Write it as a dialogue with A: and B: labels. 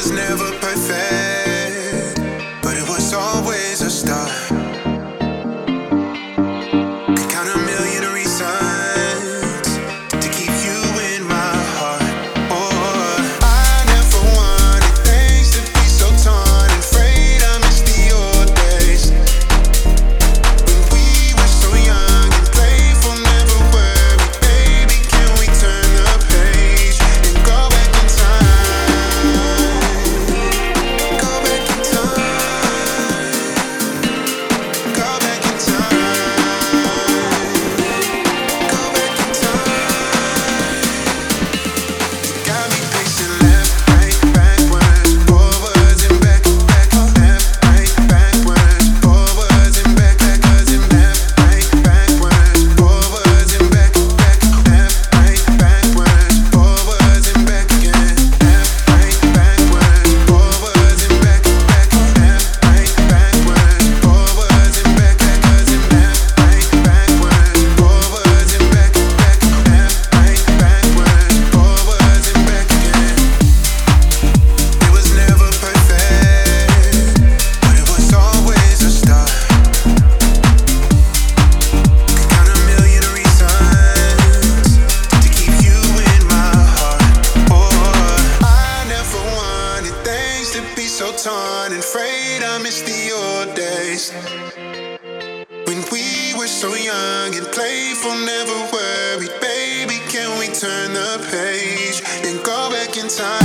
A: was never perfect, but it was always a start. Could count a million reasons to keep you in my heart. Oh, I never wanted things to be so torn and frayed. I miss the old days when we were so young and playful, never worried. Baby, can we turn the page and go back in time? Go back in time. Go back in time. Go back in time. You got me pacing left, right, backwards, forwards and back, back, left, right, backwards, forwards and back, backwards and left, right, backwards, forwards and back, back, left, right, backwards, forwards and back again, left, right, backwards, forwards and back, back, left, right, backwards, forwards and back, backwards and left, right, backwards, forwards and back, back, left, right, backwards, forwards and back again. It was never perfect, but it was always a start. Could count a million reasons to keep you in my heart. Oh, I never wanted things to be so torn and frayed. I miss the old days when we were so young and playful, never worried. Baby, can we turn the page and go back in time?